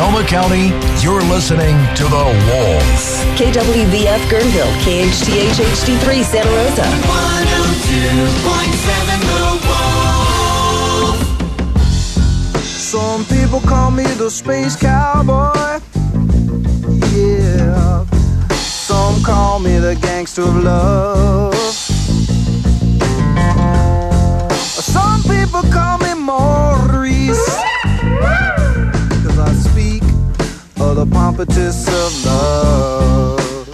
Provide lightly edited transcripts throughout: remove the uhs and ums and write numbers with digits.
Sonoma County, you're listening to The Wolf. KWVF Guerneville, KHTH HD3 Santa Rosa. 102.7 The Wolf. Some people call me the space cowboy. Yeah. Some call me the gangster of love. Some people call me Maurice, 'cause I speak of the pompatus of love.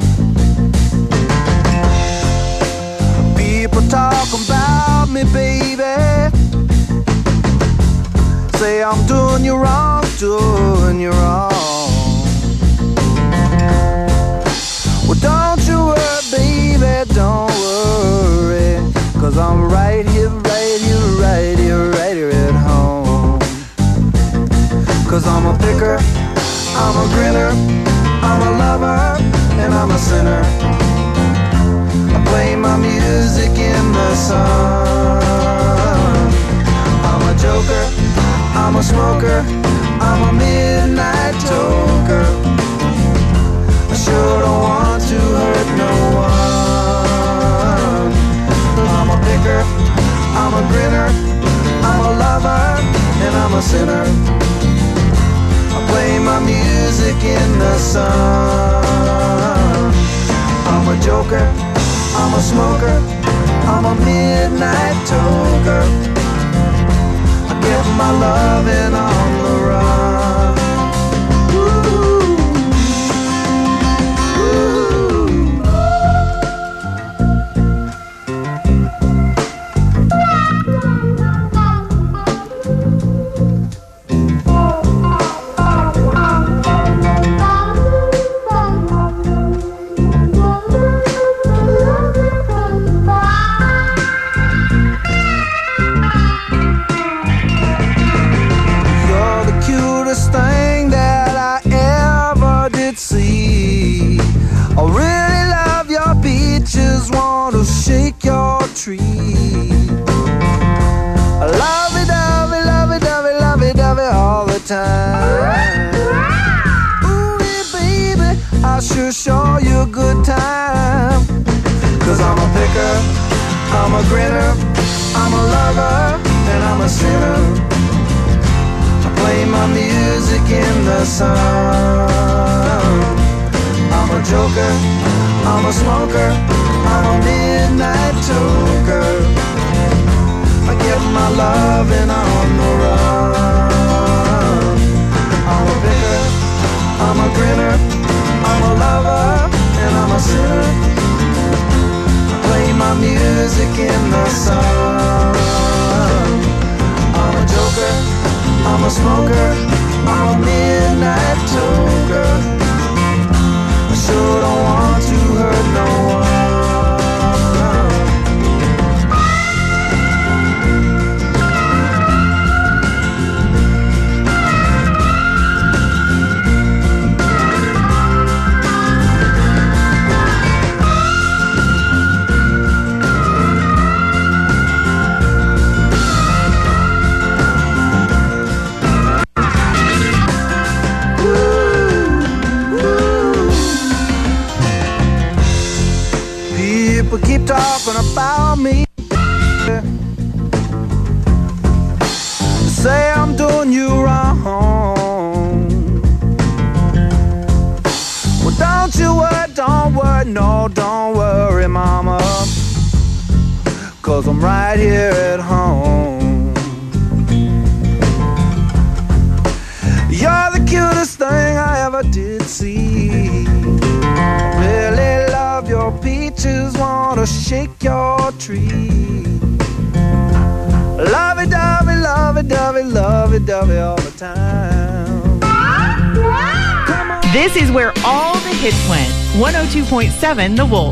People talk about me, baby, say I'm doing you wrong, doing you wrong. Well, don't you worry, baby, don't worry, 'cause I'm right here, right here, right here, right here at home. 'Cause I'm a picker, I'm a grinner, I'm a lover, and I'm a sinner. I play my music in the sun. I'm a joker, I'm a smoker, I'm a midnight toker. I sure don't want to hurt no one. I'm a picker, I'm a grinner, I'm a lover, and I'm a sinner. I play my music in the sun. I'm a joker, I'm a smoker, I'm a midnight toker. I get my loving on the run. Shake your tree. Lovey-dovey, lovey-dovey, lovey-dovey all the time. Ooh, baby, I sure show you a good time. 'Cause I'm a picker, I'm a grinner, I'm a lover, and I'm a sinner. I play my music in the sun. I'm a joker, I'm a smoker, I'm a midnight toker. I get my loving on the run. I'm a picker, I'm a grinner, I'm a lover, and I'm a sinner. I play my music in the sun. I'm a joker, I'm a smoker, I'm a midnight toker. I sure don't want to hurt no one. People keep talking about me, say I'm doing you wrong. Well, don't you worry, don't worry, no, don't worry, mama, 'cause I'm right here at home. You're the cutest thing I ever did see. Really love your peaches, wanna shake your tree. Lovey-dovey, lovey-dovey, lovey-dovey all the time. This is where all the hits went. 102.7 The Wolf.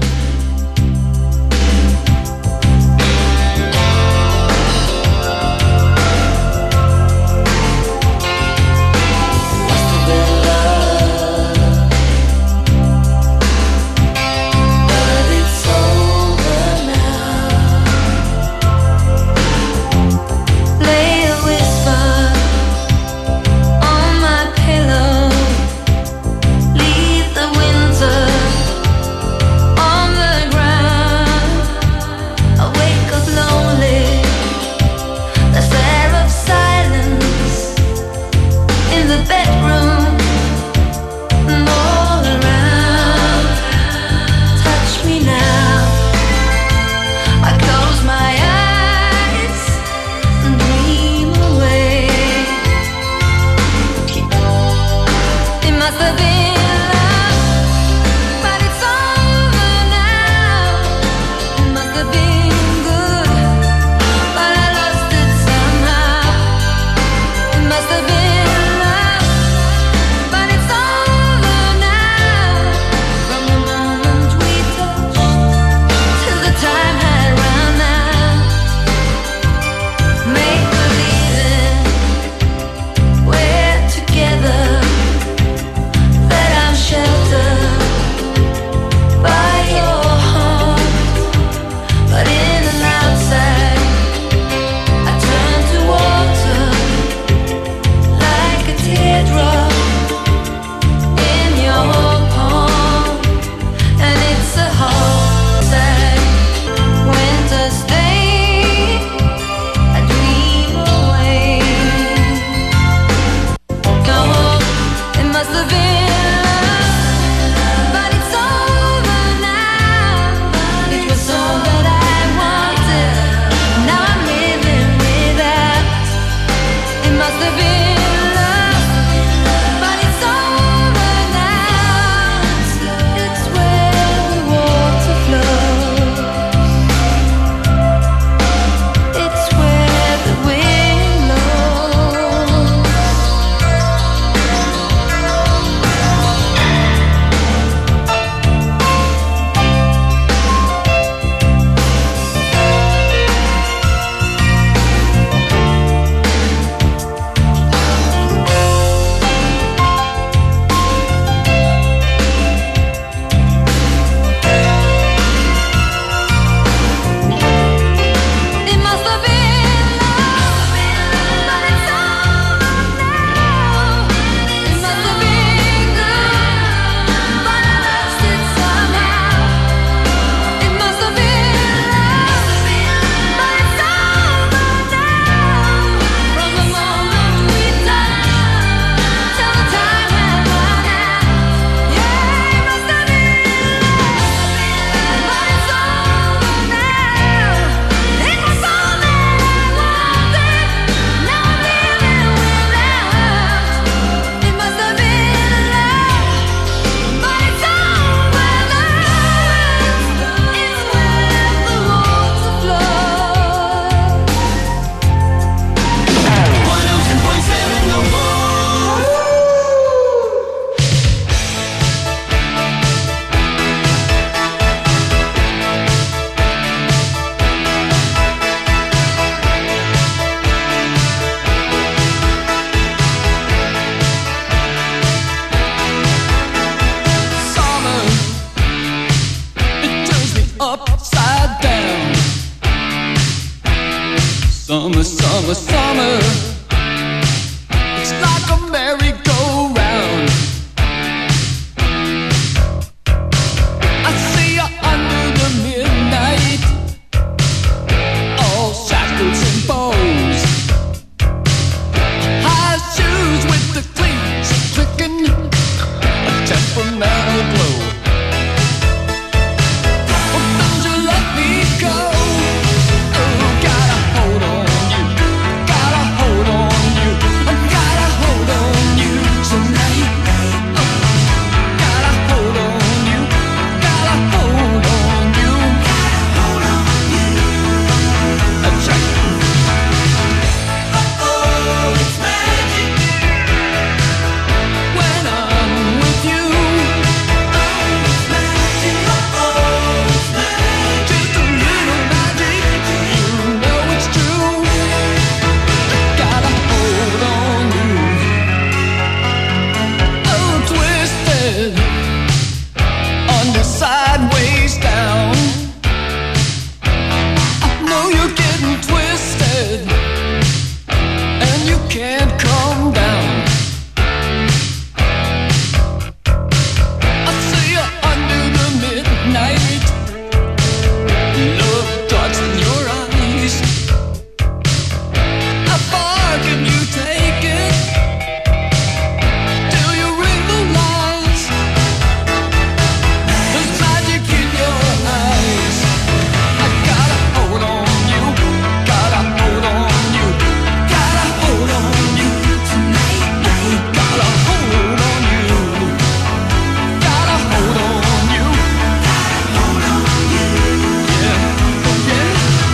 Lay a whisper on my pillow. Summer, summer, summer. It's like a merry-go-round. I see you under the midnight, all shackles and bows. High shoes with the cleats clicking, a temperamental glow. Oh, don't you let me go. Oh, gotta hold on you, gotta hold on you, I gotta hold on you tonight. Oh, gotta hold on you, gotta hold on you, gotta hold on you. That's right. Oh, it's magic when I'm with you. Oh, it's magic. Oh, it's magic. Just a little magic. You know it's true. I gotta hold on you. Oh, twisted under sideways down. I know you're getting twisted, and you can't calm down. I see you under the midnight, love darts in your eyes. How far can you take it till you realize there's magic in your eyes? I gotta hold on you, gotta hold on you, gotta hold on you tonight. Gotta hold on you, gotta hold on you, gotta hold on you. Yeah, yeah.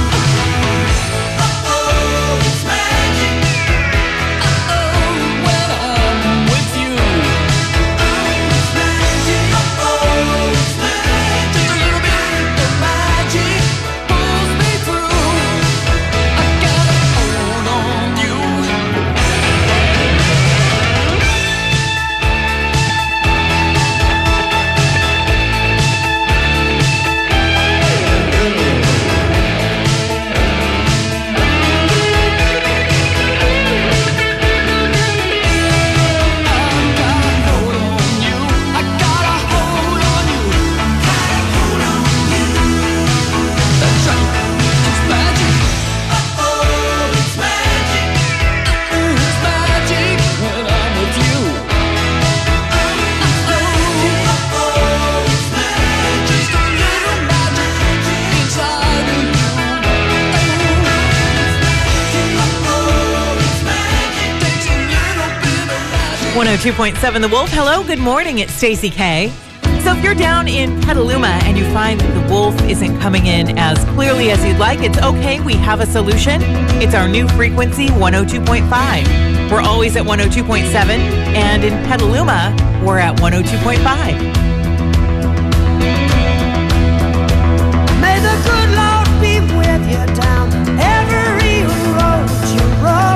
Oh, it's magic. Oh, when I'm with you. Oh, it's magic. Oh, it's magic. Just a little bit of magic pulls me through. I gotta hold on you. One 102.7 The Wolf. Hello, good morning. It's Stacey K. So if you're down in Petaluma and you find that the Wolf isn't coming in as clearly as you'd like, it's okay. We have a solution. It's our new frequency, 102.5. We're always at 102.7, and in Petaluma, we're at 102.5. May the good Lord be with you down every road you roll.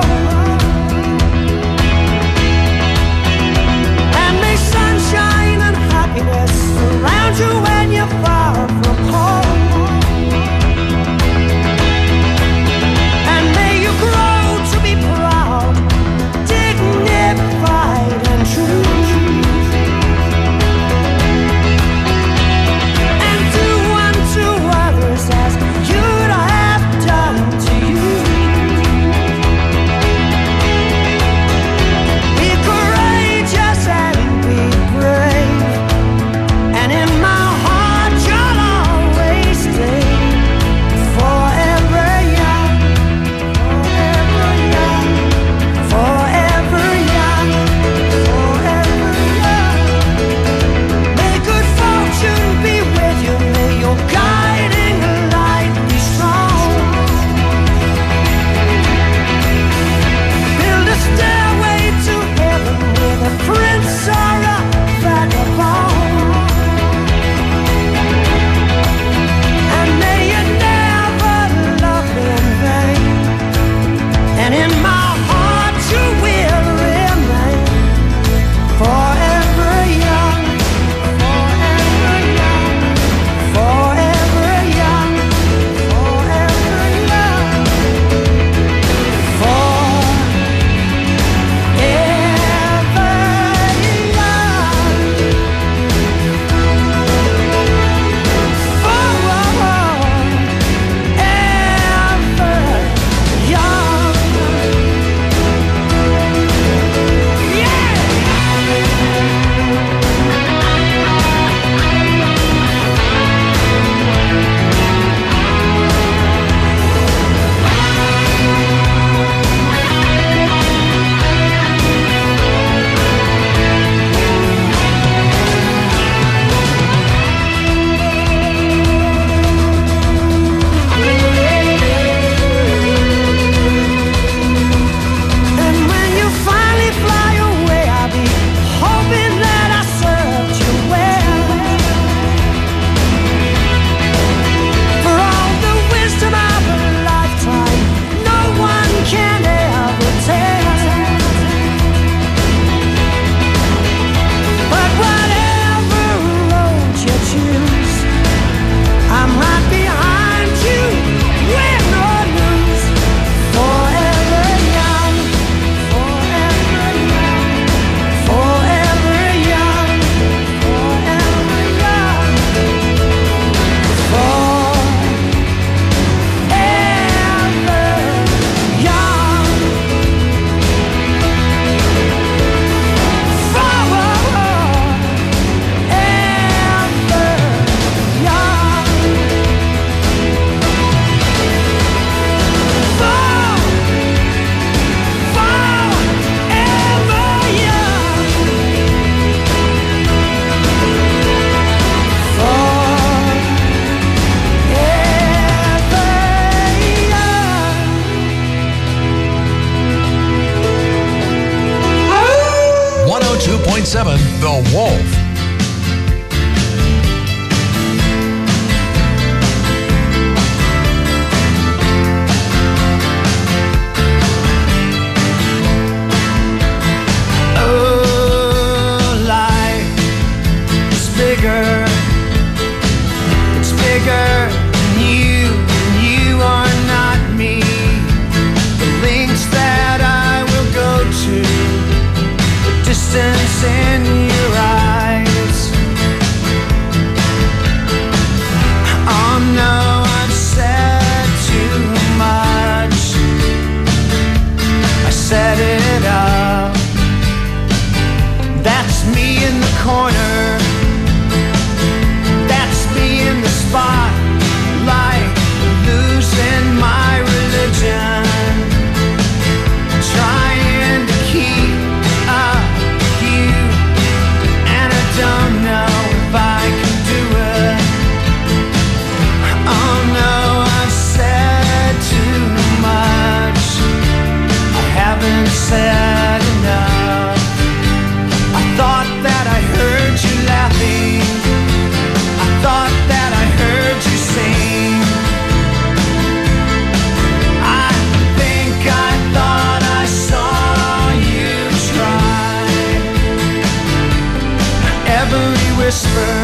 And may sunshine and happiness surround you when you're far from home. And may you grow to be proud, dignified and true. 102.7 The Wolf. In your eyes, oh no, I've said too much. I set it up. That's me in the corner. That's me in the spotlight, losing my religion, trying to keep up. Don't know if I can do it. Oh no, I've said too much. I haven't said enough. I thought that I heard you laughing. I thought that I heard you sing. I think I thought I saw you try. Every whisper,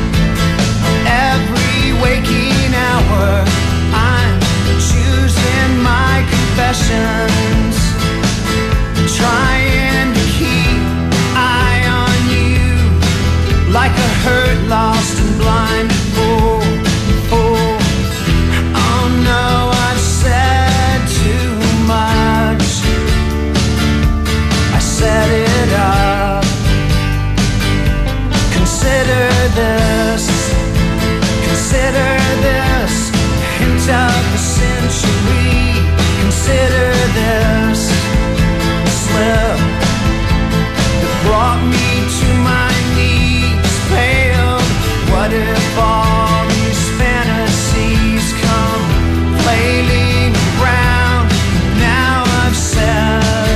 every waking hour, I'm choosing my confessions, trying to keep eye on you, like a hurt, lost and blind fool. Oh no, I've said too much. I set it up. Consider this, hint of the century. Consider this slip that brought me to my knees, paled. What if all these fantasies come flailing around? Now I've said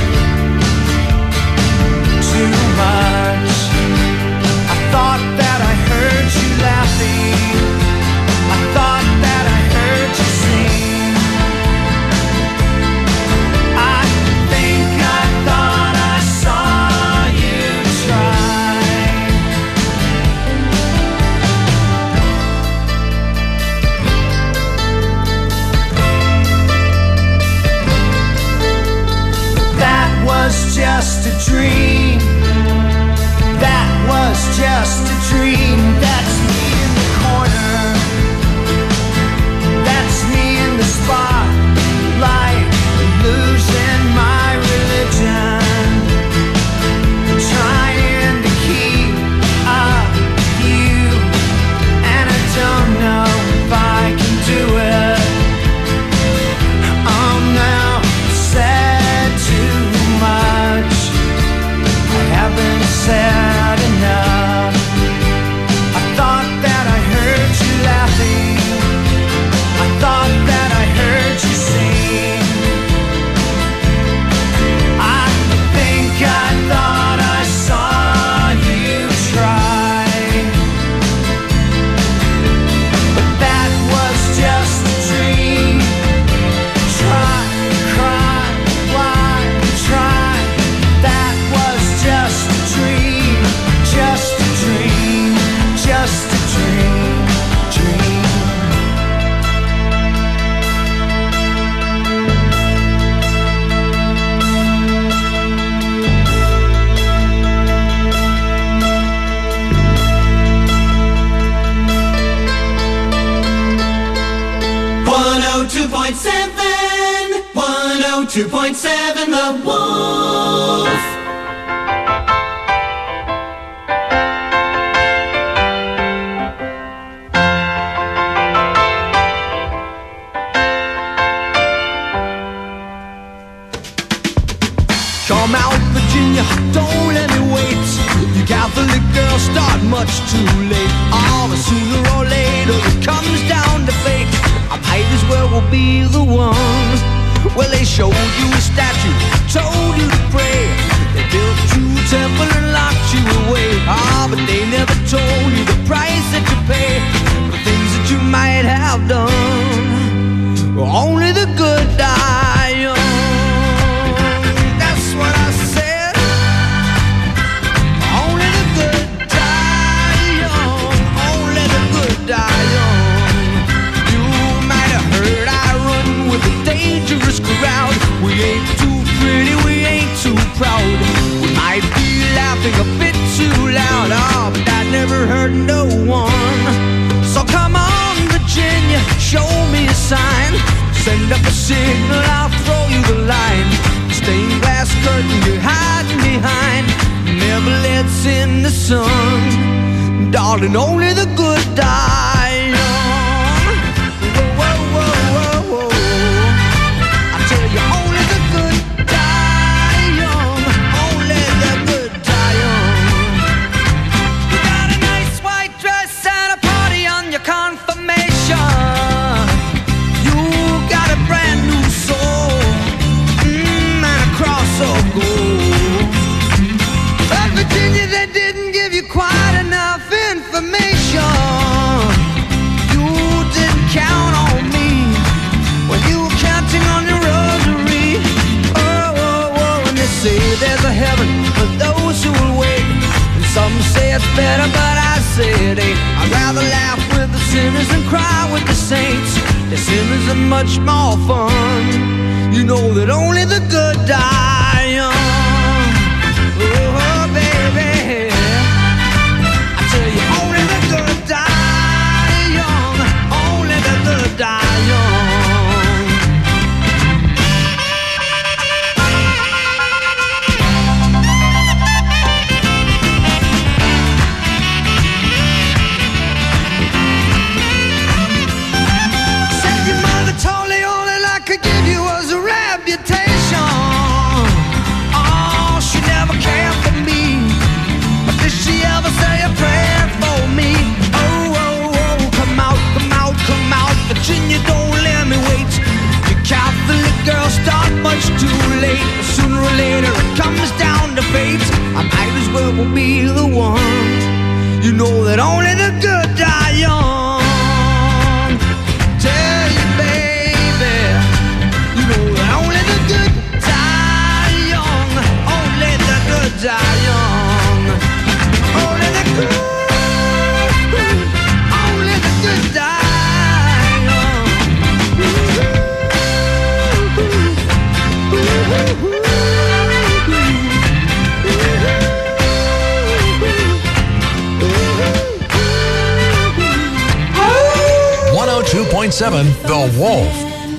too much. Thought that I heard you laughing. I thought that I heard you sing. I think I thought I saw you try. That was just a dream. That was just a dream. That's me in the corner. That's me in the spotlight, losing my religion, trying to keep up with you, and I don't know if I can do it. Oh no, I've said too much. I haven't said enough. I thought that I heard you laughing. I thought that I heard you sing. I think I thought I saw you try. But that was just a dream. Try, cry, why try? That was just a dream, just a dream, just a dream, dream. 102.7 The Wolf. Come out, Virginia, don't let me wait. You Catholic girls start much too late. Oh, but sooner or later it comes down to fate. I might as well will be the one. Well, they showed you a statue, told you to pray. They built you a temple and locked you but they never told you the price that you pay for things that you might have done. Only the good die young. That's what I said. Only the good die young. Only the good die young. You might have heard I run with a dangerous crowd. We ain't too pretty, we ain't too proud. We might be laughing a bit too loud, oh, but that never hurt no one. So come on, Virginia, show me a sign. Send up a signal, I'll throw you the line. Stained glass curtain you're hiding behind never lets in the sun. Darling, only the good die young. Whoa, whoa, whoa, whoa, whoa. I tell you, only the good die young. Only the good die young. You got a nice white dress and a party on your confirmation. You got a brand new soul, and a cross of gold. But Virginia, they didn't give you quite enough information. You didn't count on me when you were counting on your rosary. Oh, oh, oh, and they say there's a heaven for those who will wait. And some say it's better, but I say it ain't. I'd rather laugh with the sinners and cry with the saints. The sinners are much more fun. You know that only the good die young. Oh, baby, I tell you, only the good die young. Only the good die young. Said your mother told the only I could give you was a reputation. Oh, she never cared for me, but did she ever say a prayer for me? Oh, oh, oh, come out, come out, come out, Virginia, don't let me wait. You Catholic girls start much too late. Sooner or later it comes down to fate. I might as well be the one. You know that only the good die young. Tell you, baby, you know that only the good die young. Only the good die young. Only the good, only the good die young. Ooh, ooh, ooh, ooh, ooh. 102.7 The Wolf.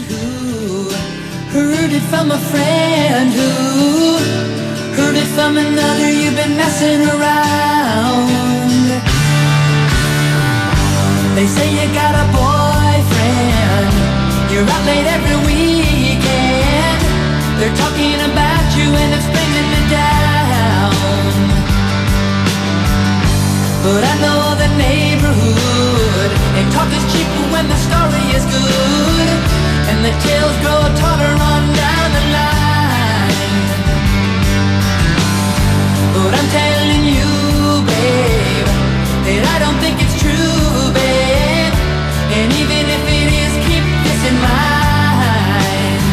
Heard it from a friend who heard it from another. You've been messing around. They say you got a boyfriend. You're out late every weekend. They're talking about you and it's bringing me down. But I know the neighborhood, and talk is cheap when the story is good, and the tales grow taller on down the line. But I'm telling you, babe, that I don't think it's true, babe. And even if it is, keep this in mind.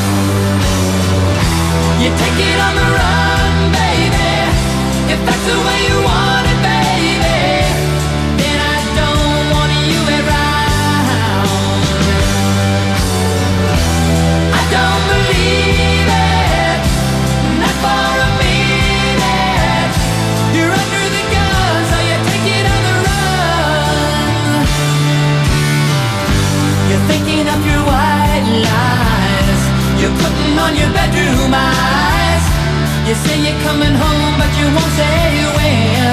You take it on the run, baby, if that's the way you want it, baby. Then I don't want you around. I don't believe it, not for a minute. You're under the gun, so you take it on the run. You're thinking of your white lies. You're putting on your bedroom eyes. You say you're coming home, but you won't say when.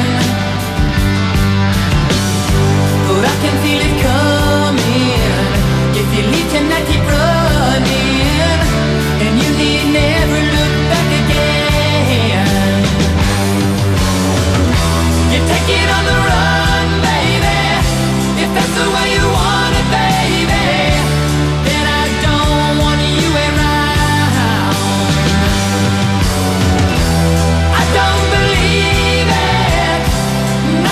But I can feel it coming. If you leave tonight, keep running, and you need never look back again. You take it on the run, baby, if that's the way you want it, baby. Then I don't want you around. I don't believe it,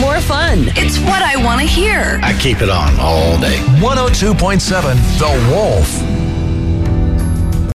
more fun. It's what I want to hear. I keep it on all day. 102.7 The Wolf.